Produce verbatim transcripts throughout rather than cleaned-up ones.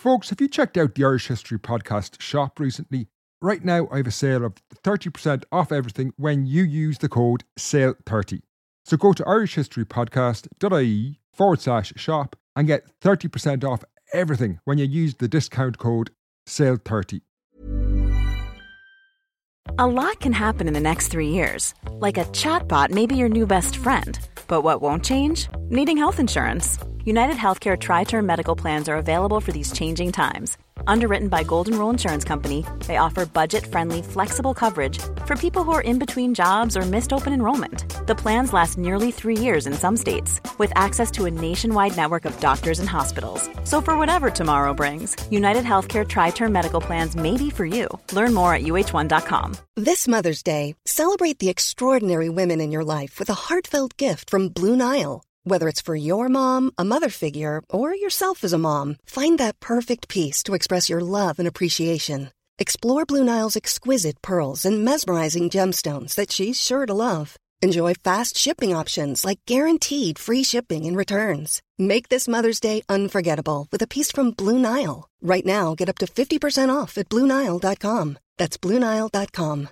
Folks, have you checked out the Irish History Podcast shop recently? Right now, I have a sale of thirty percent off everything when you use the code sale thirty. So go to irishhistorypodcast.ie forward slash shop and get thirty percent off everything when you use the discount code sale thirty. A lot can happen in the next three years. Like a chatbot may be your new best friend. But what won't change? Needing health insurance. United Healthcare Tri-Term Medical Plans are available for these changing times. Underwritten by Golden Rule Insurance Company, they offer budget-friendly, flexible coverage for people who are in between jobs or missed open enrollment. The plans last nearly three years in some states, with access to a nationwide network of doctors and hospitals. So for whatever tomorrow brings, United Healthcare Tri-Term Medical Plans may be for you. Learn more at U H one dot com. This Mother's Day, celebrate the extraordinary women in your life with a heartfelt gift from Blue Nile. Whether it's for your mom, a mother figure, or yourself as a mom, find that perfect piece to express your love and appreciation. Explore Blue Nile's exquisite pearls and mesmerizing gemstones that she's sure to love. Enjoy fast shipping options like guaranteed free shipping and returns. Make this Mother's Day unforgettable with a piece from Blue Nile. Right now, get up to fifty percent off at blue nile dot com. That's blue nile dot com.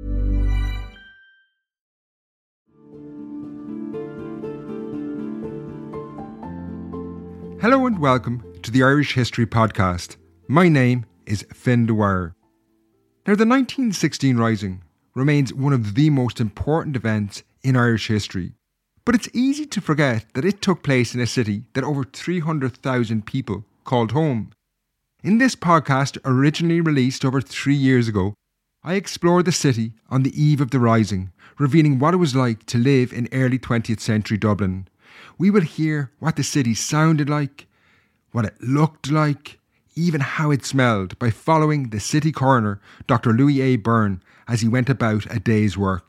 Hello and welcome to the Irish History Podcast. My name is Finn Dwyer. Now, the nineteen sixteen Rising remains one of the most important events in Irish history, but it's easy to forget that it took place in a city that over three hundred thousand people called home. In this podcast, originally released over three years ago, I explore the city on the eve of the Rising, revealing what it was like to live in early twentieth century Dublin. We will hear what the city sounded like, what it looked like, even how it smelled by following the city coroner, Doctor Louis A. Byrne, as he went about a day's work.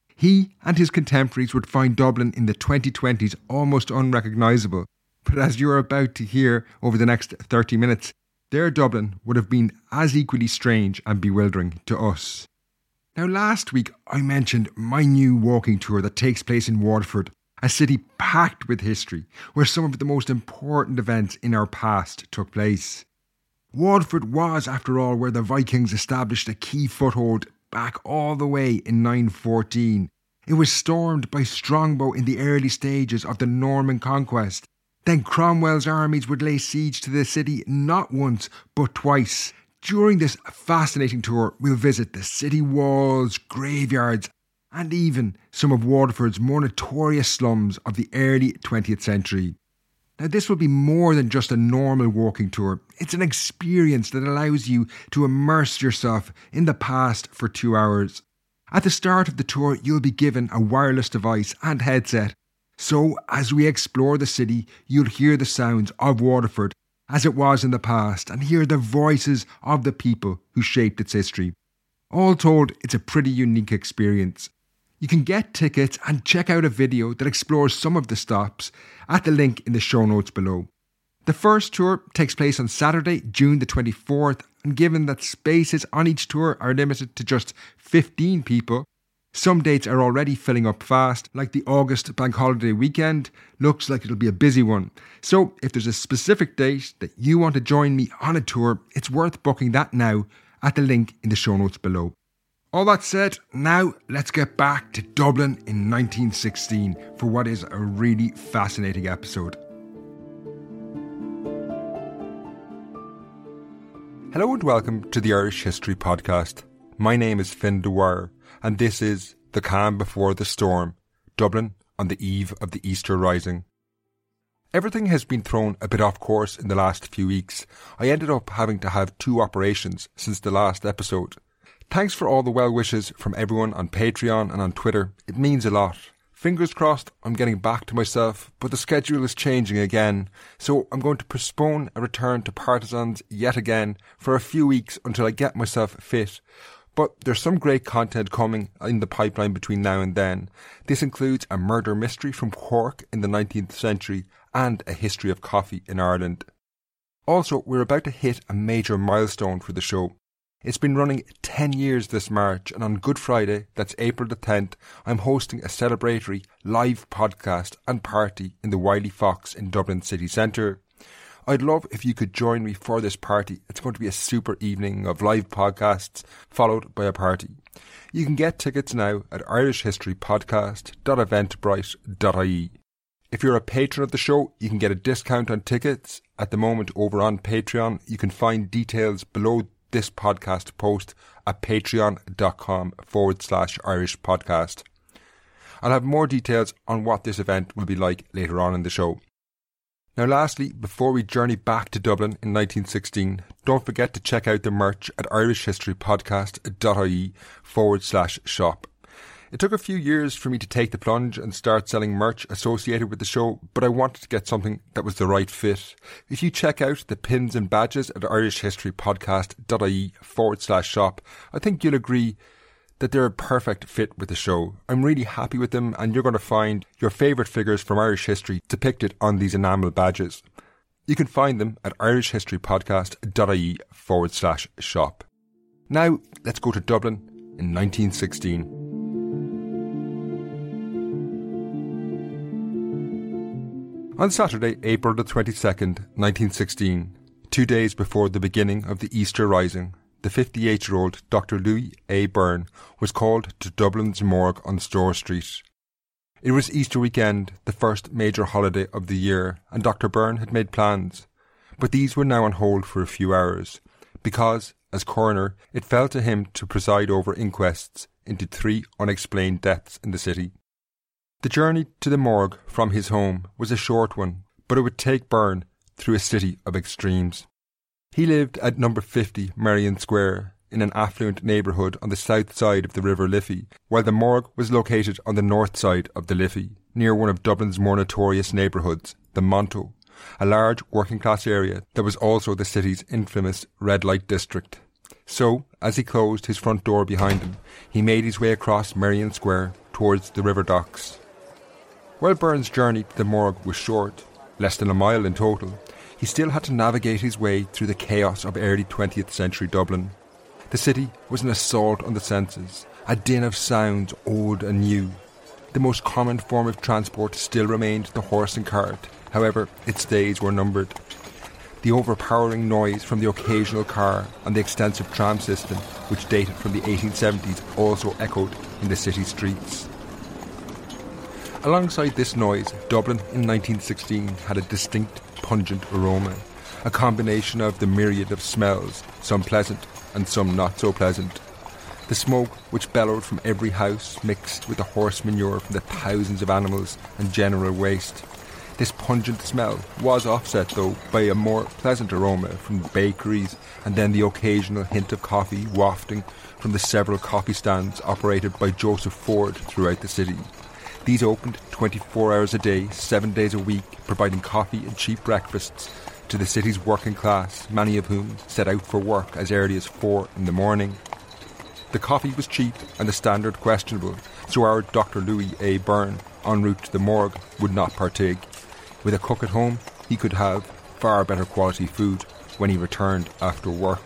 He and his contemporaries would find Dublin in the twenty twenties almost unrecognisable, but as you are about to hear over the next thirty minutes, their Dublin would have been as equally strange and bewildering to us. Now, last week I mentioned my new walking tour that takes place in Waterford, a city packed with history, where some of the most important events in our past took place. Waterford was, after all, where the Vikings established a key foothold back all the way in nine fourteen. It was stormed by Strongbow in the early stages of the Norman conquest. Then Cromwell's armies would lay siege to the city not once, but twice. During this fascinating tour, we'll visit the city walls, graveyards, and even some of Waterford's more notorious slums of the early twentieth century. Now, this will be more than just a normal walking tour. It's an experience that allows you to immerse yourself in the past for two hours. At the start of the tour, you'll be given a wireless device and headset. So, as we explore the city, you'll hear the sounds of Waterford as it was in the past and hear the voices of the people who shaped its history. All told, it's a pretty unique experience. You can get tickets and check out a video that explores some of the stops at the link in the show notes below. The first tour takes place on Saturday, June the twenty-fourth, and given that spaces on each tour are limited to just fifteen people, some dates are already filling up fast, like the August bank holiday weekend. Looks like it'll be a busy one. So if there's a specific date that you want to join me on a tour, it's worth booking that now at the link in the show notes below. All that said, now let's get back to Dublin in nineteen sixteen for what is a really fascinating episode. Hello and welcome to the Irish History Podcast. My name is Finn Dwyer and this is The Calm Before the Storm, Dublin on the eve of the Easter Rising. Everything has been thrown a bit off course in the last few weeks. I ended up having to have two operations since the last episode. Thanks for all the well wishes from everyone on Patreon and on Twitter. It means a lot. Fingers crossed I'm getting back to myself, but the schedule is changing again, so I'm going to postpone a return to Partisans yet again for a few weeks until I get myself fit. But there's some great content coming in the pipeline between now and then. This includes a murder mystery from Cork in the nineteenth century and a history of coffee in Ireland. Also, we're about to hit a major milestone for the show. It's been running ten years this March, and on Good Friday, that's April the tenth, I'm hosting a celebratory live podcast and party in the Wiley Fox in Dublin city centre. I'd love if you could join me for this party. It's going to be a super evening of live podcasts followed by a party. You can get tickets now at irish history podcast dot eventbrite dot I E. If you're a patron of the show, you can get a discount on tickets at the moment over on Patreon. You can find details below this podcast post at patreon.com forward slash Irish podcast. I'll have more details on what this event will be like later on in the show. Now lastly, before we journey back to Dublin in nineteen sixteen, don't forget to check out the merch at irishhistorypodcast.ie forward slash shop. It took a few years for me to take the plunge and start selling merch associated with the show, but I wanted to get something that was the right fit. If you check out the pins and badges at irishhistorypodcast.ie forward slash shop, I think you'll agree that they're a perfect fit with the show. I'm really happy with them, and you're going to find your favourite figures from Irish history depicted on these enamel badges. You can find them at irishhistorypodcast.ie forward slash shop. Now, let's go to Dublin in nineteen sixteen. On Saturday, April the twenty-second, nineteen sixteen, two days before the beginning of the Easter Rising, the fifty-eight-year-old Doctor Louis A. Byrne was called to Dublin's morgue on Store Street. It was Easter weekend, the first major holiday of the year, and Doctor Byrne had made plans. But these were now on hold for a few hours, because, as coroner, it fell to him to preside over inquests into three unexplained deaths in the city. The journey to the morgue from his home was a short one, but it would take Byrne through a city of extremes. He lived at number fifty Merrion Square, in an affluent neighbourhood on the south side of the River Liffey, while the morgue was located on the north side of the Liffey, near one of Dublin's more notorious neighbourhoods, the Monto, a large working-class area that was also the city's infamous red light district. So, as he closed his front door behind him, he made his way across Merrion Square towards the river docks. While Byrne's journey to the morgue was short, less than a mile in total, he still had to navigate his way through the chaos of early twentieth century Dublin. The city was an assault on the senses, a din of sounds old and new. The most common form of transport still remained the horse and cart, however, its days were numbered. The overpowering noise from the occasional car and the extensive tram system, which dated from the eighteen seventies, also echoed in the city streets. Alongside this noise, Dublin in nineteen sixteen had a distinct, pungent aroma, a combination of the myriad of smells, some pleasant and some not so pleasant. The smoke which bellowed from every house mixed with the horse manure from the thousands of animals and general waste. This pungent smell was offset, though, by a more pleasant aroma from the bakeries, and then the occasional hint of coffee wafting from the several coffee stands operated by Joseph Ford throughout the city. These opened twenty-four hours a day, seven days a week, providing coffee and cheap breakfasts to the city's working class, many of whom set out for work as early as four in the morning. The coffee was cheap and the standard questionable, so our Doctor Louis A. Byrne, en route to the morgue, would not partake. With a cook at home, he could have far better quality food when he returned after work.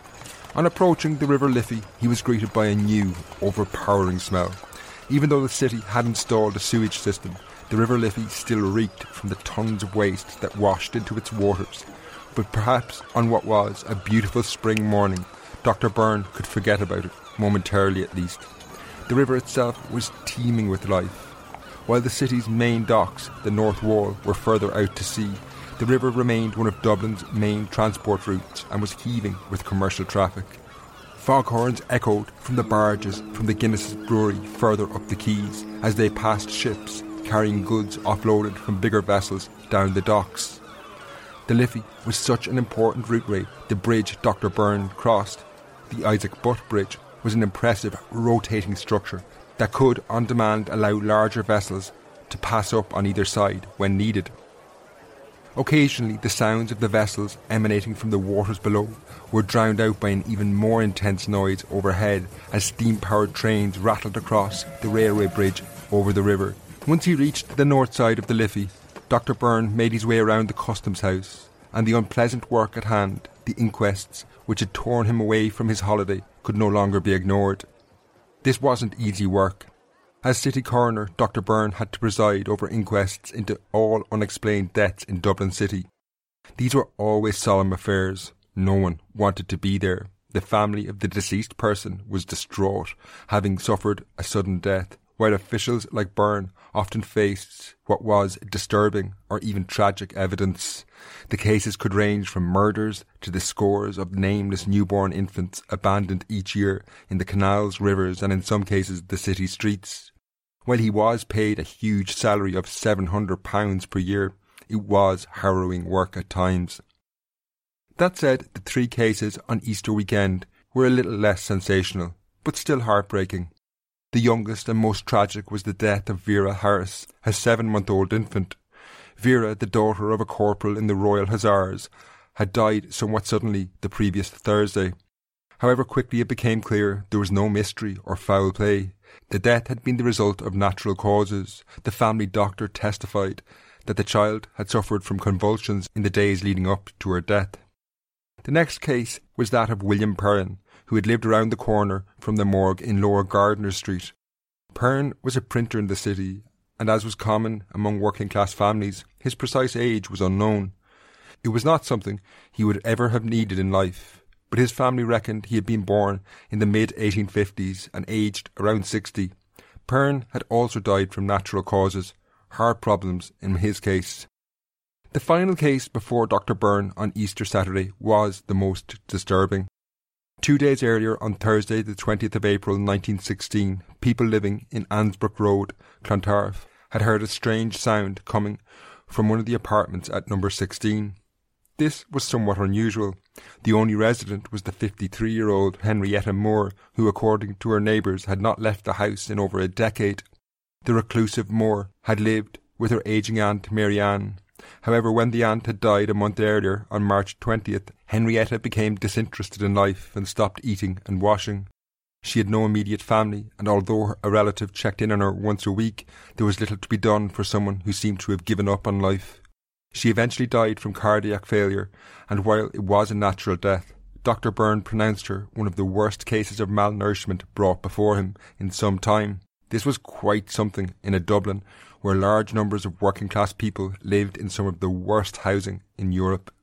On approaching the River Liffey, he was greeted by a new, overpowering smell. Even though the city had installed a sewage system, the River Liffey still reeked from the tons of waste that washed into its waters. But perhaps on what was a beautiful spring morning, Doctor Byrne could forget about it, momentarily at least. The river itself was teeming with life. While the city's main docks, the North Wall, were further out to sea, the river remained one of Dublin's main transport routes and was heaving with commercial traffic. Foghorns echoed from the barges from the Guinness brewery further up the quays as they passed ships carrying goods offloaded from bigger vessels down the docks. The Liffey was such an important routeway. The bridge Doctor Byrne crossed, the Isaac Butt Bridge, was an impressive rotating structure that could, on demand, allow larger vessels to pass up on either side when needed. Occasionally, the sounds of the vessels emanating from the waters below were drowned out by an even more intense noise overhead as steam-powered trains rattled across the railway bridge over the river. Once he reached the north side of the Liffey, Doctor Byrne made his way around the customs house, and the unpleasant work at hand, the inquests which had torn him away from his holiday, could no longer be ignored. This wasn't easy work. As city coroner, Doctor Byrne had to preside over inquests into all unexplained deaths in Dublin City. These were always solemn affairs. No one wanted to be there. The family of the deceased person was distraught, having suffered a sudden death, while officials like Byrne often faced what was disturbing or even tragic evidence. The cases could range from murders to the scores of nameless newborn infants abandoned each year in the canals, rivers and in some cases the city streets. While he was paid a huge salary of seven hundred pounds per year, it was harrowing work at times. That said, the three cases on Easter weekend were a little less sensational, but still heartbreaking. The youngest and most tragic was the death of Vera Harris, a seven-month-old infant. Vera, the daughter of a corporal in the Royal Hussars, had died somewhat suddenly the previous Thursday. However quickly it became clear there was no mystery or foul play. The death had been the result of natural causes. The family doctor testified that the child had suffered from convulsions in the days leading up to her death. The next case was that of William Perrin, who had lived around the corner from the morgue in Lower Gardner Street. Perrin was a printer in the city, and as was common among working-class families, his precise age was unknown. It was not something he would ever have needed in life, but his family reckoned he had been born in the mid eighteen fifties and aged around sixty. Perrin had also died from natural causes, heart problems in his case. The final case before Doctor Byrne on Easter Saturday was the most disturbing. Two days earlier, on Thursday the twentieth of April nineteen sixteen, people living in Ansbrook Road, Clontarf, had heard a strange sound coming from one of the apartments at number sixteen. This was somewhat unusual. The only resident was the fifty-three-year-old Henrietta Moore, who, according to her neighbours, had not left the house in over a decade. The reclusive Moore had lived with her ageing aunt Mary Ann. However, when the aunt had died a month earlier, on March twentieth, Henrietta became disinterested in life and stopped eating and washing. She had no immediate family, and although a relative checked in on her once a week, there was little to be done for someone who seemed to have given up on life. She eventually died from cardiac failure, and while it was a natural death, Doctor Byrne pronounced her one of the worst cases of malnourishment brought before him in some time. This was quite something in a Dublin where large numbers of working-class people lived in some of the worst housing in Europe.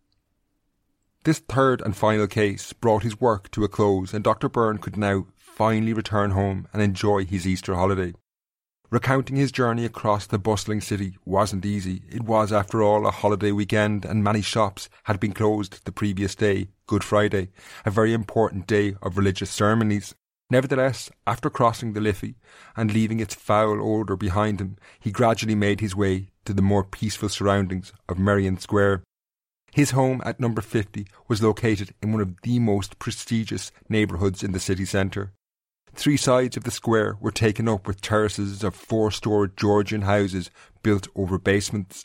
This third and final case brought his work to a close, and Doctor Byrne could now finally return home and enjoy his Easter holiday. Recounting his journey across the bustling city wasn't easy. It was, after all, a holiday weekend, and many shops had been closed the previous day, Good Friday, a very important day of religious ceremonies. Nevertheless, after crossing the Liffey and leaving its foul odour behind him, he gradually made his way to the more peaceful surroundings of Merrion Square. His home at number fifty was located in one of the most prestigious neighbourhoods in the city centre. Three sides of the square were taken up with terraces of four-storied Georgian houses built over basements.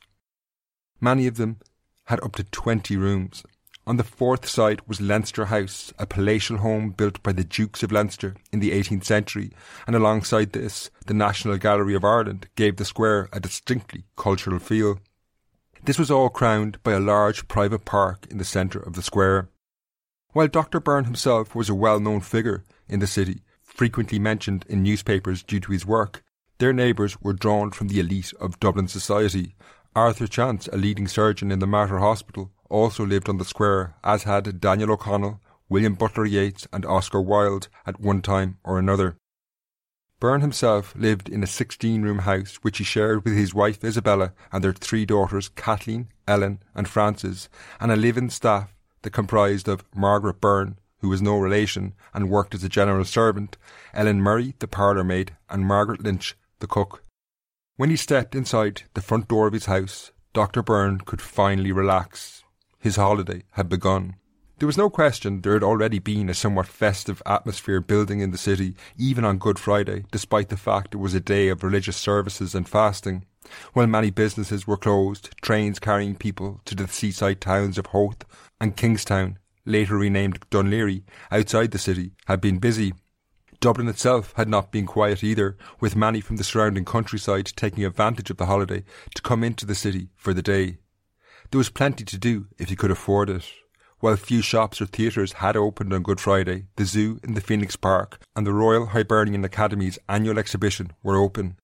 Many of them had up to twenty rooms. On the fourth side was Leinster House, a palatial home built by the Dukes of Leinster in the eighteenth century, and alongside this, the National Gallery of Ireland gave the square a distinctly cultural feel. This was all crowned by a large private park in the centre of the square. While Doctor Byrne himself was a well-known figure in the city, frequently mentioned in newspapers due to his work, their neighbours were drawn from the elite of Dublin society. Arthur Chance, a leading surgeon in the Mater Hospital, also lived on the square, as had Daniel O'Connell, William Butler Yeats and Oscar Wilde at one time or another. Byrne himself lived in a sixteen-room house which he shared with his wife Isabella and their three daughters Kathleen, Ellen and Frances, and a live-in staff that comprised of Margaret Byrne, who was no relation and worked as a general servant, Ellen Murray, the parlour-maid, and Margaret Lynch, the cook. When he stepped inside the front door of his house, Doctor Byrne could finally relax. His holiday had begun. There was no question there had already been a somewhat festive atmosphere building in the city, even on Good Friday, despite the fact it was a day of religious services and fasting. While many businesses were closed, trains carrying people to the seaside towns of Howth and Kingstown, later renamed Dunleary, outside the city, had been busy. Dublin itself had not been quiet either, with many from the surrounding countryside taking advantage of the holiday to come into the city for the day. There was plenty to do if you could afford it. While few shops or theatres had opened on Good Friday, the zoo in the Phoenix Park and the Royal Hibernian Academy's annual exhibition were open.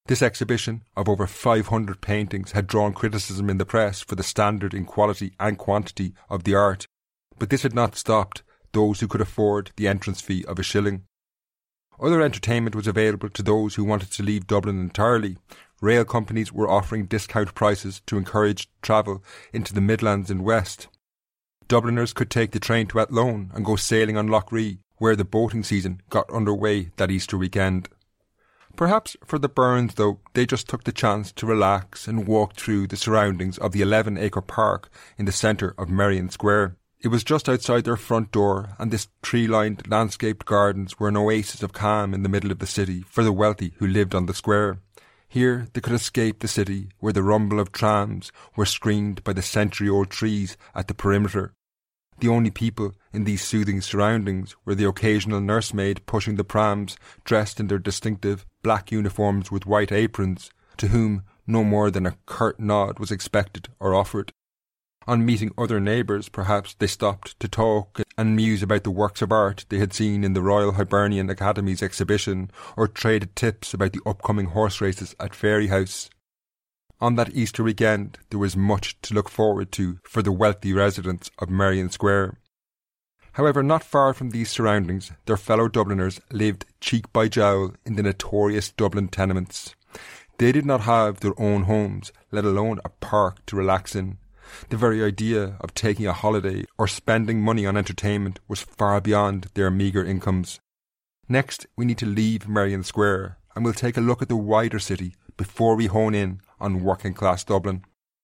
This exhibition of over five hundred paintings had drawn criticism in the press for the standard in quality and quantity of the art, but this had not stopped those who could afford the entrance fee of a shilling. Other entertainment was available to those who wanted to leave Dublin entirely. Rail companies were offering discount prices to encourage travel into the Midlands and West. Dubliners could take the train to Athlone and go sailing on Lough Ree, where the boating season got underway that Easter weekend. Perhaps for the Byrnes, though, they just took the chance to relax and walk through the surroundings of the eleven-acre park in the centre of Merrion Square. It was just outside their front door, and this tree-lined landscaped gardens were an oasis of calm in the middle of the city for the wealthy who lived on the square. Here they could escape the city, where the rumble of trams were screened by the century-old trees at the perimeter. The only people in these soothing surroundings were the occasional nursemaid pushing the prams, dressed in their distinctive black uniforms with white aprons, to whom no more than a curt nod was expected or offered. On meeting other neighbours, perhaps they stopped to talk and muse about the works of art they had seen in the Royal Hibernian Academy's exhibition, or traded tips about the upcoming horse races at Fairyhouse. On that Easter weekend, there was much to look forward to for the wealthy residents of Merrion Square. However, not far from these surroundings, their fellow Dubliners lived cheek by jowl in the notorious Dublin tenements. They did not have their own homes, let alone a park to relax in. The very idea of taking a holiday or spending money on entertainment was far beyond their meagre incomes. Next, we need to leave Merrion Square, and we'll take a look at the wider city before we hone in on working class Dublin.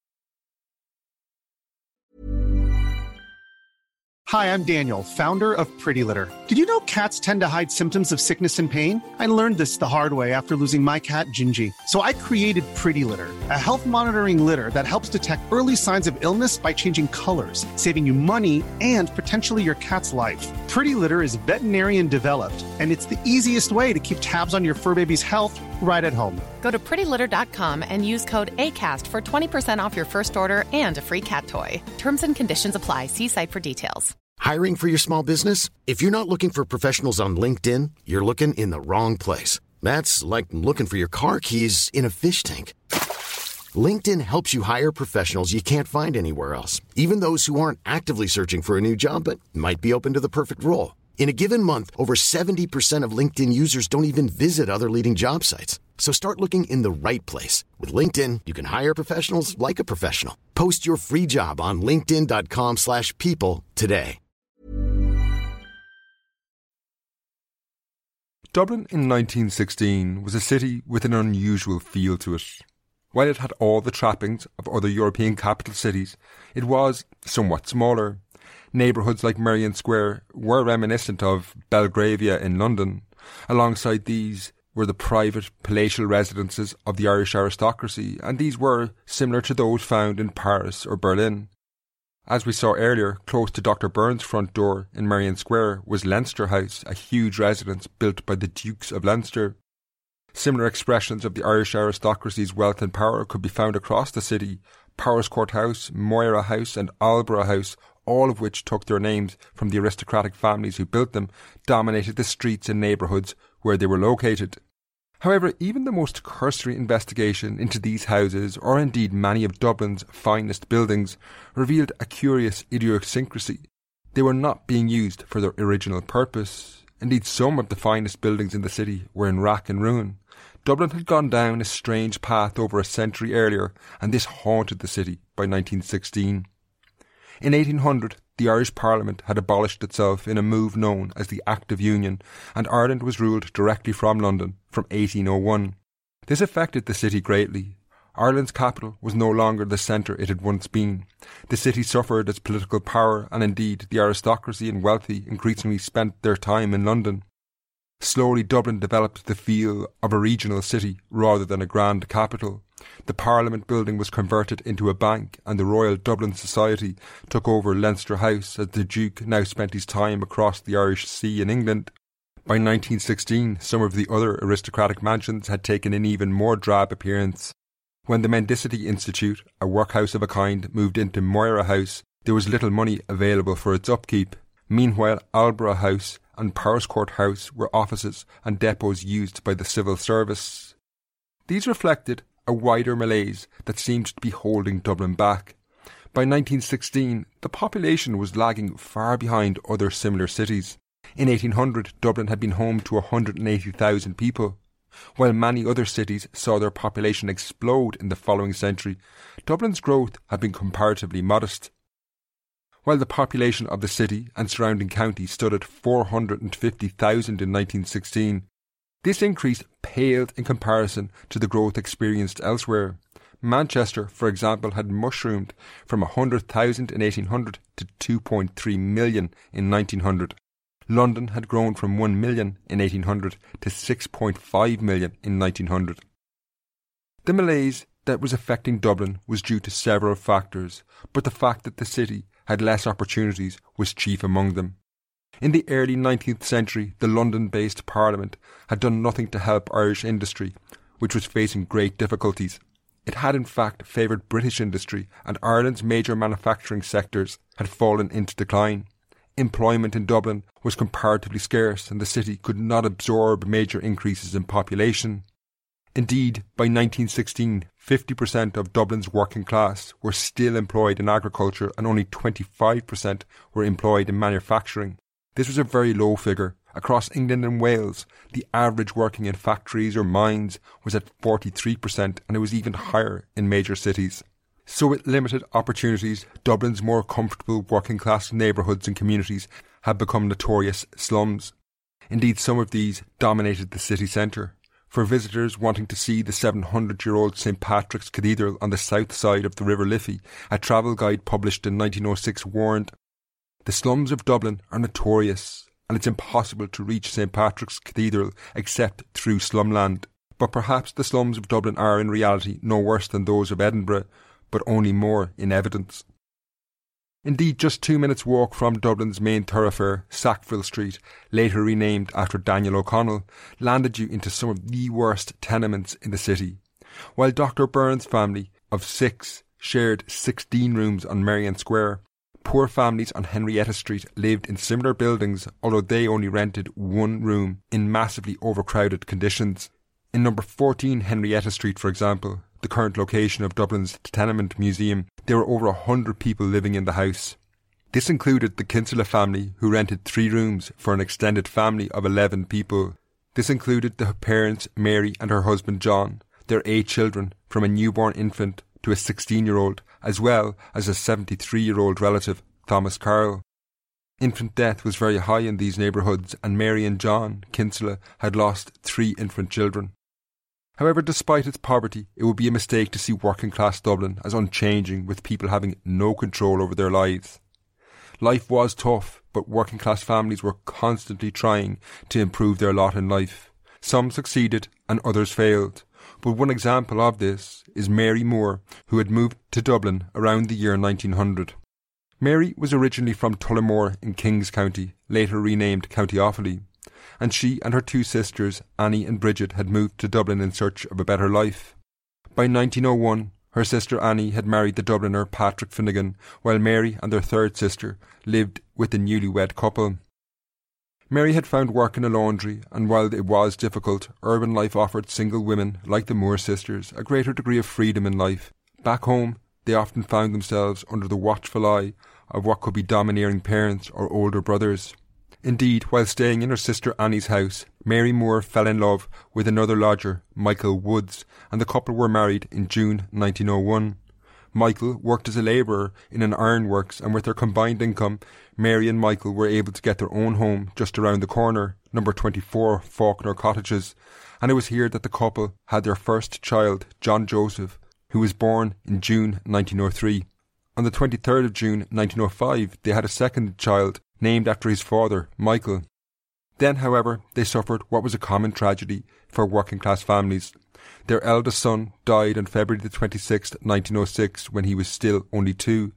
Hi, I'm Daniel, founder of Pretty Litter. Did you know cats tend to hide symptoms of sickness and pain? I learned this the hard way after losing my cat, Gingy. So I created Pretty Litter, a health monitoring litter that helps detect early signs of illness by changing colors, saving you money and potentially your cat's life. Pretty Litter is veterinarian developed, and it's the easiest way to keep tabs on your fur baby's health right at home. Go to pretty litter dot com and use code ACAST for twenty percent off your first order and a free cat toy. Terms and conditions apply. See site for details. Hiring for your small business? If you're not looking for professionals on LinkedIn, you're looking in the wrong place. That's like looking for your car keys in a fish tank. LinkedIn helps you hire professionals you can't find anywhere else, even those who aren't actively searching for a new job but might be open to the perfect role. In a given month, over seventy percent of LinkedIn users don't even visit other leading job sites. So start looking in the right place. With LinkedIn, you can hire professionals like a professional. Post your free job on linkedin dot com slash people today. Dublin in nineteen sixteen was a city with an unusual feel to it. While it had all the trappings of other European capital cities, it was somewhat smaller. Neighbourhoods like Merrion Square were reminiscent of Belgravia in London. Alongside these were the private palatial residences of the Irish aristocracy, and these were similar to those found in Paris or Berlin. As we saw earlier, close to Doctor Byrnes' front door in Merrion Square was Leinster House, a huge residence built by the Dukes of Leinster. Similar expressions of the Irish aristocracy's wealth and power could be found across the city. Powerscourt House, Moira House and Aldborough House, all of which took their names from the aristocratic families who built them, dominated the streets and neighbourhoods where they were located. However, even the most cursory investigation into these houses, or indeed many of Dublin's finest buildings, revealed a curious idiosyncrasy. They were not being used for their original purpose. Indeed, some of the finest buildings in the city were in rack and ruin. Dublin had gone down a strange path over a century earlier, and this haunted the city by nineteen sixteen. In eighteen hundred, the Irish Parliament had abolished itself in a move known as the Act of Union, and Ireland was ruled directly from London from eighteen oh one. This affected the city greatly. Ireland's capital was no longer the centre it had once been. The city suffered as political power, and indeed the aristocracy and wealthy increasingly spent their time in London. Slowly Dublin developed the feel of a regional city rather than a grand capital. The Parliament building was converted into a bank, and the Royal Dublin Society took over Leinster House as the Duke now spent his time across the Irish Sea in England. By nineteen sixteen, some of the other aristocratic mansions had taken an even more drab appearance. When the Mendicity Institute, a workhouse of a kind, moved into Moira House, there was little money available for its upkeep. Meanwhile, Aldborough House and Powerscourt House were offices and depots used by the civil service. These reflected a wider malaise that seemed to be holding Dublin back. By nineteen sixteen, the population was lagging far behind other similar cities. In eighteen hundred, Dublin had been home to one hundred eighty thousand people. While many other cities saw their population explode in the following century, Dublin's growth had been comparatively modest. While the population of the city and surrounding counties stood at four hundred fifty thousand in nineteen sixteen, this increase paled in comparison to the growth experienced elsewhere. Manchester, for example, had mushroomed from one hundred thousand in eighteen hundred to two point three million in nineteen hundred. London had grown from one million in eighteen hundred to six point five million in nineteen hundred. The malaise that was affecting Dublin was due to several factors, but the fact that the city had less opportunities was chief among them. In the early nineteenth century, the London-based Parliament had done nothing to help Irish industry, which was facing great difficulties. It had in fact favoured British industry, and Ireland's major manufacturing sectors had fallen into decline. Employment in Dublin was comparatively scarce, and the city could not absorb major increases in population. Indeed, by nineteen sixteen, fifty percent of Dublin's working class were still employed in agriculture and only twenty-five percent were employed in manufacturing. This was a very low figure. Across England and Wales, the average working in factories or mines was at forty-three percent, and it was even higher in major cities. So with limited opportunities, Dublin's more comfortable working class neighbourhoods and communities had become notorious slums. Indeed, some of these dominated the city centre. For visitors wanting to see the seven hundred year old Saint Patrick's Cathedral on the south side of the River Liffey, a travel guide published in nineteen oh six warned, "The slums of Dublin are notorious, and it's impossible to reach Saint Patrick's Cathedral except through slumland. But perhaps the slums of Dublin are in reality no worse than those of Edinburgh, but only more in evidence." Indeed, just two minutes' walk from Dublin's main thoroughfare, Sackville Street, later renamed after Daniel O'Connell, landed you into some of the worst tenements in the city. While Doctor Byrne's family of six shared sixteen rooms on Merrion Square, poor families on Henrietta Street lived in similar buildings, although they only rented one room in massively overcrowded conditions. In number fourteen Henrietta Street, for example, the current location of Dublin's Tenement Museum, there were over a hundred people living in the house. This included the Kinsella family, who rented three rooms for an extended family of eleven people. This included the parents Mary and her husband John, their eight children, from a newborn infant to a sixteen-year-old, as well as a seventy-three-year-old relative, Thomas Carroll. Infant death was very high in these neighbourhoods, and Mary and John Kinsella had lost three infant children. However, despite its poverty, it would be a mistake to see working-class Dublin as unchanging, with people having no control over their lives. Life was tough, but working-class families were constantly trying to improve their lot in life. Some succeeded and others failed, but one example of this is Mary Moore, who had moved to Dublin around the year nineteen hundred. Mary was originally from Tullamore in Kings County, later renamed County Offaly, and she and her two sisters, Annie and Bridget, had moved to Dublin in search of a better life. By nineteen oh one, her sister Annie had married the Dubliner Patrick Finnegan, while Mary and their third sister lived with the newlywed couple. Mary had found work in a laundry, and while it was difficult, urban life offered single women, like the Moore sisters, a greater degree of freedom in life. Back home, they often found themselves under the watchful eye of what could be domineering parents or older brothers. Indeed, while staying in her sister Annie's house, Mary Moore fell in love with another lodger, Michael Woods, and the couple were married in June nineteen oh one. Michael worked as a labourer in an ironworks, and with their combined income, Mary and Michael were able to get their own home just around the corner, number twenty-four Faulkner Cottages, and it was here that the couple had their first child, John Joseph, who was born in June nineteen oh three. On the twenty-third of June nineteen oh five, they had a second child, named after his father, Michael. Then, however, they suffered what was a common tragedy for working-class families. Their eldest son died on February the twenty-sixth, nineteen oh six, when he was still only two.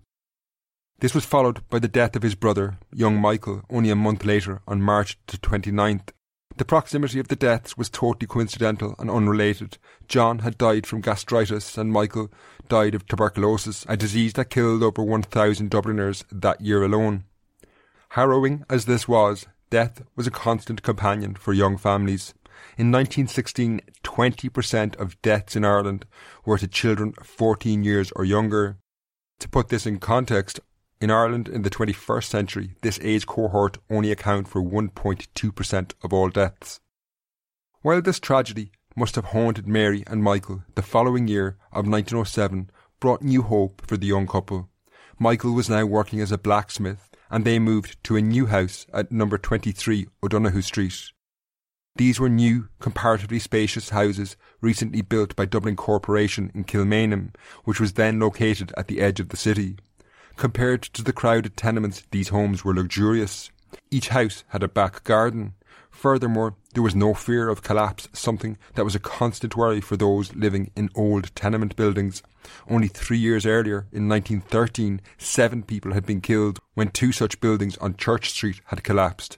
This was followed by the death of his brother, young Michael, only a month later, on March the twenty-ninth. The proximity of the deaths was totally coincidental and unrelated. John had died from gastritis and Michael died of tuberculosis, a disease that killed over one thousand Dubliners that year alone. Harrowing as this was, death was a constant companion for young families, In nineteen sixteen, twenty percent of deaths in Ireland were to children fourteen years or younger. To put this in context, in Ireland in the twenty-first century, this age cohort only account for one point two percent of all deaths. While this tragedy must have haunted Mary and Michael, the following year of nineteen oh seven brought new hope for the young couple. Michael was now working as a blacksmith, and they moved to a new house at number twenty-three O'Donoghue Street. These were new, comparatively spacious houses recently built by Dublin Corporation in Kilmainham, which was then located at the edge of the city. Compared to the crowded tenements, these homes were luxurious. Each house had a back garden. Furthermore, there was no fear of collapse, something that was a constant worry for those living in old tenement buildings. Only three years earlier, in nineteen thirteen, seven people had been killed when two such buildings on Church Street had collapsed.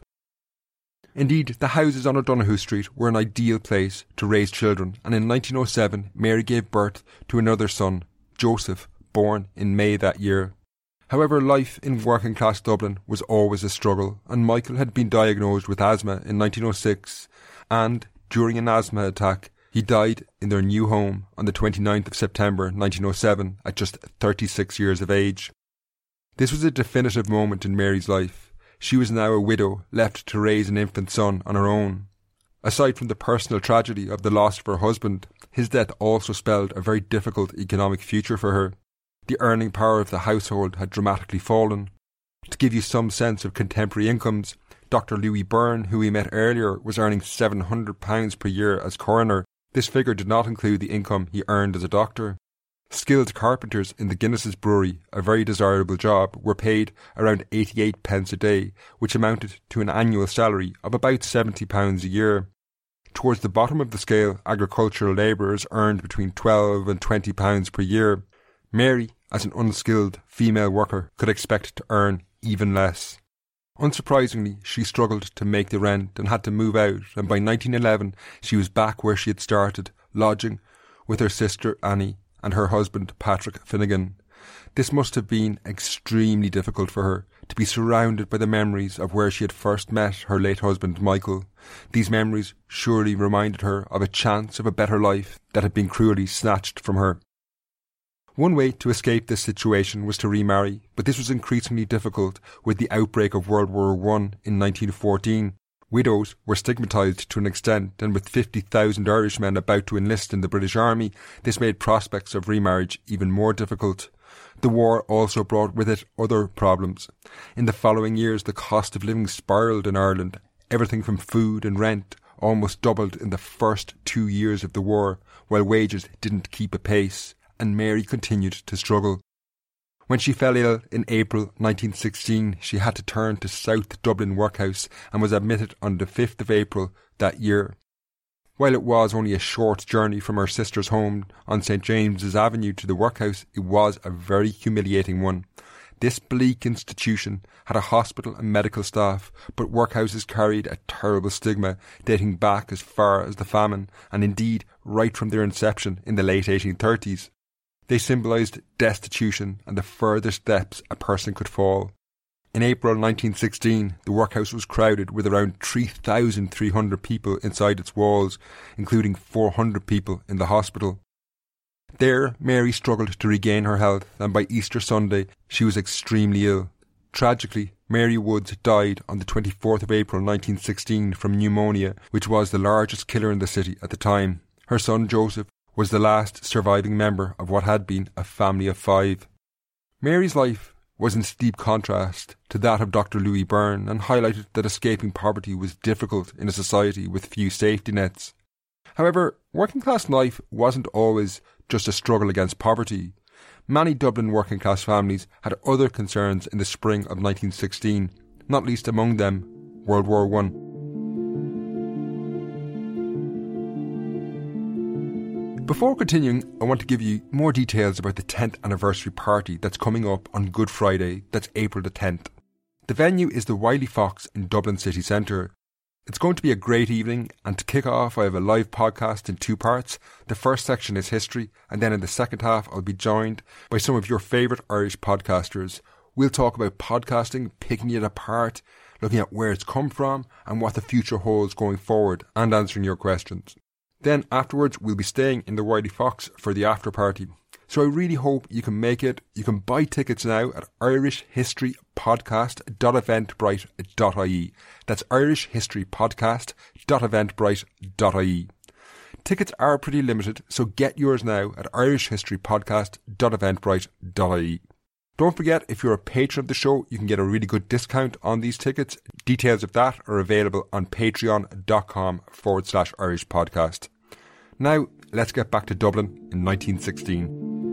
Indeed, the houses on O'Donoghue Street were an ideal place to raise children, and in nineteen oh seven, Mary gave birth to another son, Joseph, born in May that year. However, life in working-class Dublin was always a struggle, and Michael had been diagnosed with asthma in nineteen oh six, and, during an asthma attack, he died in their new home on the twenty-ninth of September nineteen oh seven at just thirty-six years of age. This was a definitive moment in Mary's life. She was now a widow, left to raise an infant son on her own. Aside from the personal tragedy of the loss of her husband, his death also spelled a very difficult economic future for her. The earning power of the household had dramatically fallen. To give you some sense of contemporary incomes, Doctor Louis Byrne, who we met earlier, was earning seven hundred pounds per year as coroner. This figure did not include the income he earned as a doctor. Skilled carpenters in the Guinness's brewery, a very desirable job, were paid around eighty-eight pence a day, which amounted to an annual salary of about seventy pounds a year. Towards the bottom of the scale, agricultural labourers earned between twelve and twenty pounds per year. Mary, as an unskilled female worker, could expect to earn even less. Unsurprisingly, she struggled to make the rent and had to move out, and by nineteen eleven she was back where she had started, lodging with her sister Annie and her husband Patrick Finnegan. This must have been extremely difficult for her, to be surrounded by the memories of where she had first met her late husband Michael. These memories surely reminded her of a chance of a better life that had been cruelly snatched from her. One way to escape this situation was to remarry, but this was increasingly difficult with the outbreak of World War One in nineteen fourteen. Widows were stigmatised to an extent, and with fifty thousand Irishmen about to enlist in the British Army, this made prospects of remarriage even more difficult. The war also brought with it other problems. In the following years, the cost of living spiralled in Ireland. Everything from food and rent almost doubled in the first two years of the war, while wages didn't keep a pace, and Mary continued to struggle. When she fell ill in April nineteen sixteen, she had to turn to South Dublin Workhouse and was admitted on the fifth of April that year. While it was only a short journey from her sister's home on St James's Avenue to the workhouse, it was a very humiliating one. This bleak institution had a hospital and medical staff, but workhouses carried a terrible stigma dating back as far as the famine, and indeed right from their inception in the late eighteen thirties. They symbolised destitution and the furthest depths a person could fall. In April nineteen sixteen, the workhouse was crowded with around three thousand three hundred people inside its walls, including four hundred people in the hospital. There, Mary struggled to regain her health, and by Easter Sunday, she was extremely ill. Tragically, Mary Woods died on the twenty-fourth of April nineteen sixteen from pneumonia, which was the largest killer in the city at the time. Her son Joseph was the last surviving member of what had been a family of five. Mary's life was in steep contrast to that of Doctor Louis Byrne, and highlighted that escaping poverty was difficult in a society with few safety nets. However, working class life wasn't always just a struggle against poverty. Many Dublin working class families had other concerns in the spring of nineteen sixteen, not least among them World War One. Before continuing, I want to give you more details about the tenth anniversary party that's coming up on Good Friday, that's April the tenth. The venue is the Wiley Fox in Dublin city centre. It's going to be a great evening, and to kick off I have a live podcast in two parts. The first section is history, and then in the second half I'll be joined by some of your favourite Irish podcasters. We'll talk about podcasting, picking it apart, looking at where it's come from and what the future holds going forward, and answering your questions. Then afterwards we'll be staying in the Wiley Fox for the after party. So I really hope you can make it. You can buy tickets now at irish history podcast dot eventbrite dot I E. That's irish history podcast dot eventbrite dot I E. Tickets are pretty limited, so get yours now at irish history podcast dot eventbrite dot I E. Don't forget, if you're a patron of the show, you can get a really good discount on these tickets. Details of that are available on patreon.com forward slash Irish podcast. Now, let's get back to Dublin in nineteen sixteen.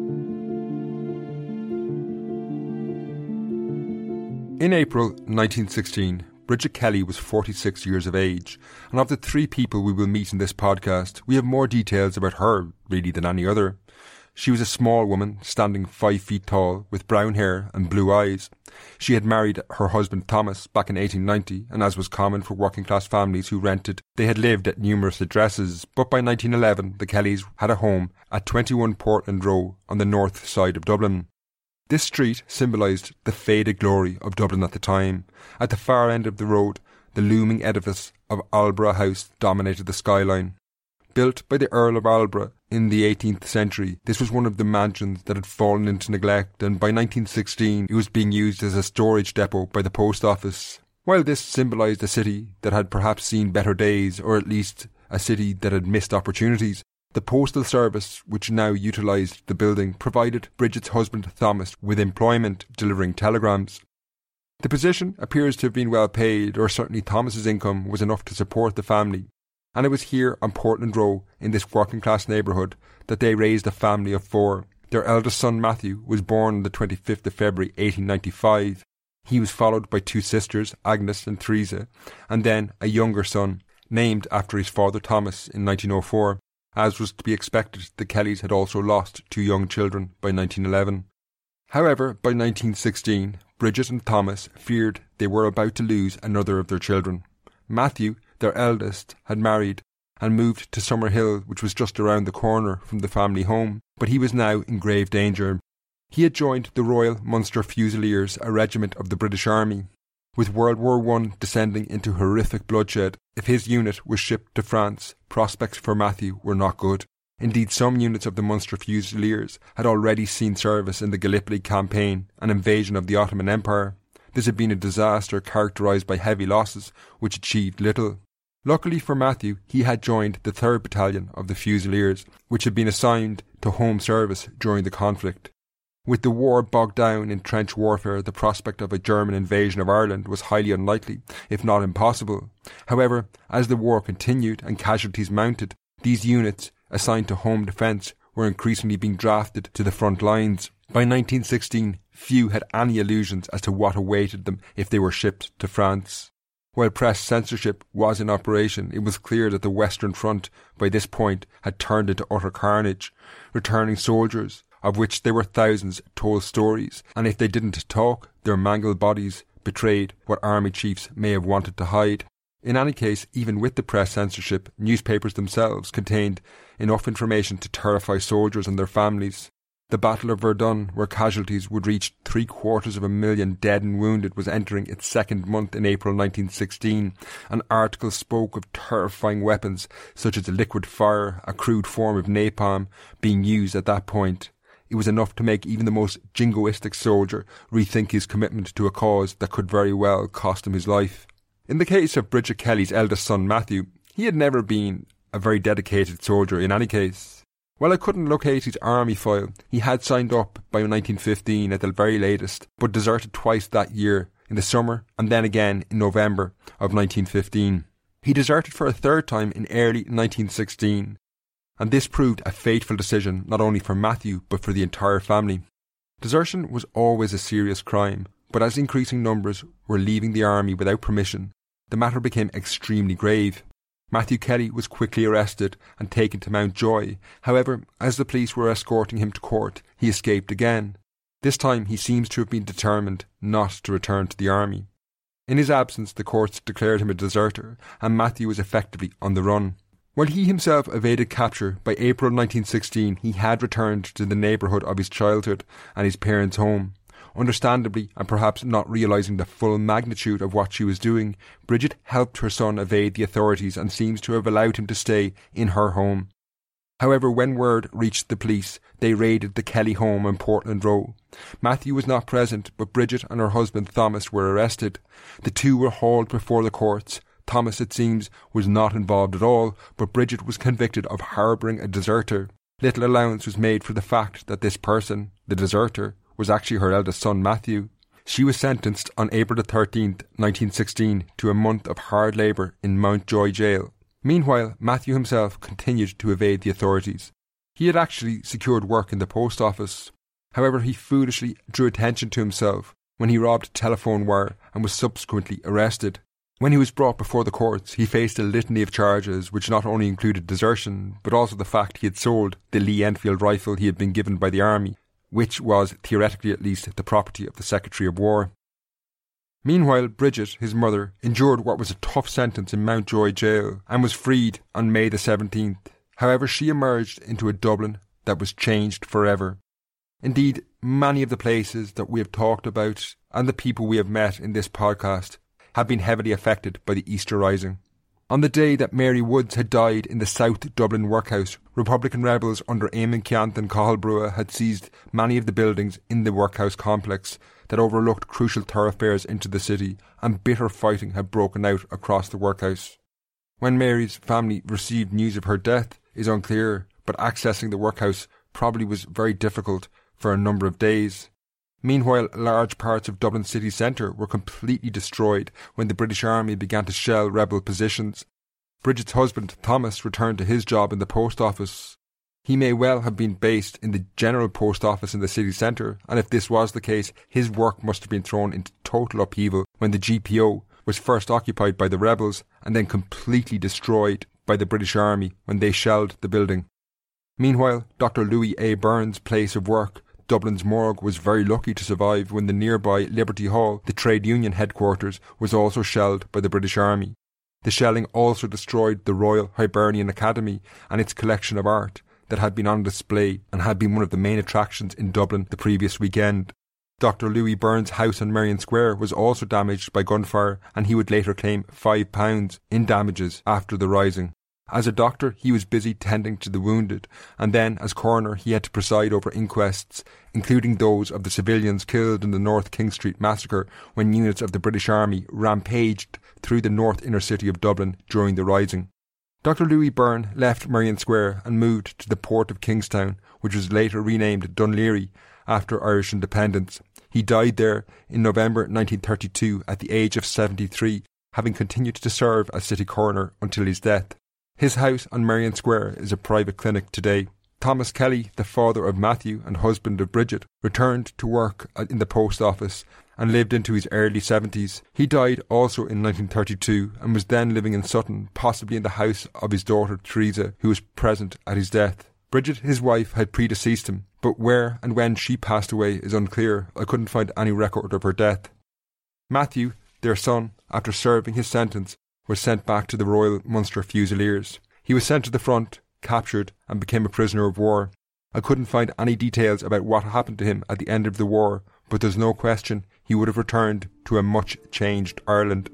In April nineteen sixteen, Bridget Kelly was forty-six years of age, and of the three people we will meet in this podcast, we have more details about her, really, than any other. She was a small woman, standing five feet tall, with brown hair and blue eyes. She had married her husband Thomas back in eighteen ninety, and as was common for working-class families who rented, they had lived at numerous addresses, but by nineteen eleven the Kellys had a home at twenty-one Portland Row on the north side of Dublin. This street symbolised the faded glory of Dublin at the time. At the far end of the road, the looming edifice of Aldeburgh House dominated the skyline. Built by the Earl of Aldeburgh in the eighteenth century, this was one of the mansions that had fallen into neglect, and by nineteen sixteen it was being used as a storage depot by the post office. While this symbolised a city that had perhaps seen better days, or at least a city that had missed opportunities, the postal service, which now utilised the building, provided Bridget's husband Thomas with employment delivering telegrams. The position appears to have been well paid, or certainly Thomas's income was enough to support the family, and it was here on Portland Row, in this working-class neighbourhood, that they raised a family of four. Their eldest son Matthew was born on the twenty-fifth of February eighteen ninety-five. He was followed by two sisters, Agnes and Theresa, and then a younger son, named after his father Thomas in nineteen oh four. As was to be expected, the Kellys had also lost two young children by nineteen eleven. However, by nineteen sixteen, Bridget and Thomas feared they were about to lose another of their children. Matthew, their eldest, had married and moved to Summerhill, which was just around the corner from the family home, but he was now in grave danger. He had joined the Royal Munster Fusiliers, a regiment of the British Army. With World War One descending into horrific bloodshed, if his unit was shipped to France, prospects for Matthew were not good. Indeed, some units of the Munster Fusiliers had already seen service in the Gallipoli campaign, an invasion of the Ottoman Empire. This had been a disaster characterised by heavy losses, which achieved little. Luckily for Matthew, he had joined the third Battalion of the Fusiliers, which had been assigned to home service during the conflict. With the war bogged down in trench warfare, the prospect of a German invasion of Ireland was highly unlikely, if not impossible. However, as the war continued and casualties mounted, these units, assigned to home defence, were increasingly being drafted to the front lines. By nineteen sixteen, few had any illusions as to what awaited them if they were shipped to France. While press censorship was in operation, it was clear that the Western Front, by this point, had turned into utter carnage. Returning soldiers, of which there were thousands, told stories, and if they didn't talk, their mangled bodies betrayed what army chiefs may have wanted to hide. In any case, even with the press censorship, newspapers themselves contained enough information to terrify soldiers and their families. The Battle of Verdun, where casualties would reach three quarters of a million dead and wounded, was entering its second month in April nineteen sixteen, and articles spoke of terrifying weapons such as liquid fire, a crude form of napalm, being used at that point. It was enough to make even the most jingoistic soldier rethink his commitment to a cause that could very well cost him his life. In the case of Bridget Kelly's eldest son Matthew, he had never been a very dedicated soldier in any case. While I couldn't locate his army file, he had signed up by nineteen fifteen at the very latest, but deserted twice that year, in the summer and then again in November of nineteen fifteen. He deserted for a third time in early nineteen sixteen, and this proved a fateful decision not only for Matthew but for the entire family. Desertion was always a serious crime, but as increasing numbers were leaving the army without permission, the matter became extremely grave. Matthew Kelly was quickly arrested and taken to Mountjoy. However, as the police were escorting him to court, he escaped again. This time he seems to have been determined not to return to the army. In his absence, the courts declared him a deserter, and Matthew was effectively on the run. While he himself evaded capture, by April nineteen sixteen he had returned to the neighbourhood of his childhood and his parents' home. Understandably, and perhaps not realising the full magnitude of what she was doing, Bridget helped her son evade the authorities and seems to have allowed him to stay in her home. However, when word reached the police, they raided the Kelly home in Portland Row. Matthew was not present, but Bridget and her husband Thomas were arrested. The two were hauled before the courts. Thomas, it seems, was not involved at all, but Bridget was convicted of harbouring a deserter. Little allowance was made for the fact that this person, the deserter, was actually her eldest son Matthew. She was sentenced on April the thirteenth, nineteen sixteen, to a month of hard labour in Mountjoy Jail. Meanwhile, Matthew himself continued to evade the authorities. He had actually secured work in the post office. However, he foolishly drew attention to himself when he robbed a telephone wire and was subsequently arrested. When he was brought before the courts, he faced a litany of charges which not only included desertion, but also the fact he had sold the Lee Enfield rifle he had been given by the army, which was, theoretically at least, the property of the Secretary of War. Meanwhile, Bridget, his mother, endured what was a tough sentence in Mountjoy Jail and was freed on May the seventeenth. However, she emerged into a Dublin that was changed forever. Indeed, many of the places that we have talked about and the people we have met in this podcast have been heavily affected by the Easter Rising. On the day that Mary Woods had died in the South Dublin workhouse, Republican rebels under Eamon Keonta and Cathal Brugha had seized many of the buildings in the workhouse complex that overlooked crucial thoroughfares into the city, and bitter fighting had broken out across the workhouse. When Mary's family received news of her death is unclear, but accessing the workhouse probably was very difficult for a number of days. Meanwhile, large parts of Dublin city centre were completely destroyed when the British Army began to shell rebel positions. Bridget's husband, Thomas, returned to his job in the post office. He may well have been based in the general post office in the city centre, and if this was the case, his work must have been thrown into total upheaval when the G P O was first occupied by the rebels and then completely destroyed by the British Army when they shelled the building. Meanwhile, Doctor Louis A. Burns' place of work, Dublin's morgue, was very lucky to survive when the nearby Liberty Hall, the trade union headquarters, was also shelled by the British Army. The shelling also destroyed the Royal Hibernian Academy and its collection of art that had been on display and had been one of the main attractions in Dublin the previous weekend. Doctor Louis Burns' house on Merrion Square was also damaged by gunfire, and he would later claim five pounds in damages after the Rising. As a doctor, he was busy tending to the wounded, and then, as coroner, he had to preside over inquests, including those of the civilians killed in the North King Street massacre when units of the British Army rampaged through the north inner city of Dublin during the Rising. Doctor Louis Byrne left Merrion Square and moved to the port of Kingstown, which was later renamed Dunleary after Irish independence. He died there in November nineteen thirty-two at the age of seventy-three, having continued to serve as city coroner until his death. His house on Merrion Square is a private clinic today. Thomas Kelly, the father of Matthew and husband of Bridget, returned to work in the post office and lived into his early seventies. He died also in nineteen thirty-two and was then living in Sutton, possibly in the house of his daughter Teresa, who was present at his death. Bridget, his wife, had predeceased him, but where and when she passed away is unclear. I couldn't find any record of her death. Matthew, their son, after serving his sentence, was sent back to the Royal Munster Fusiliers. He was sent to the front, captured, and became a prisoner of war. I couldn't find any details about what happened to him at the end of the war, but there's no question he would have returned to a much changed Ireland.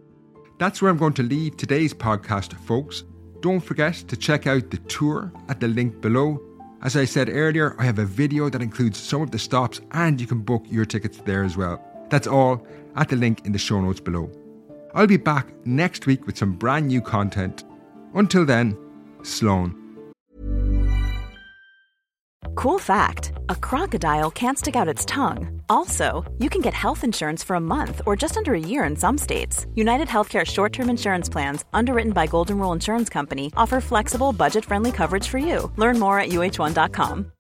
That's where I'm going to leave today's podcast, folks. Don't forget to check out the tour at the link below. As I said earlier, I have a video that includes some of the stops, and you can book your tickets there as well. That's all at the link in the show notes below. I'll be back next week with some brand new content. Until then, Sloan. Cool fact, a crocodile can't stick out its tongue. Also, you can get health insurance for a month or just under a year in some states. United Healthcare short-term insurance plans, underwritten by Golden Rule Insurance Company, offer flexible, budget-friendly coverage for you. Learn more at U H one dot com.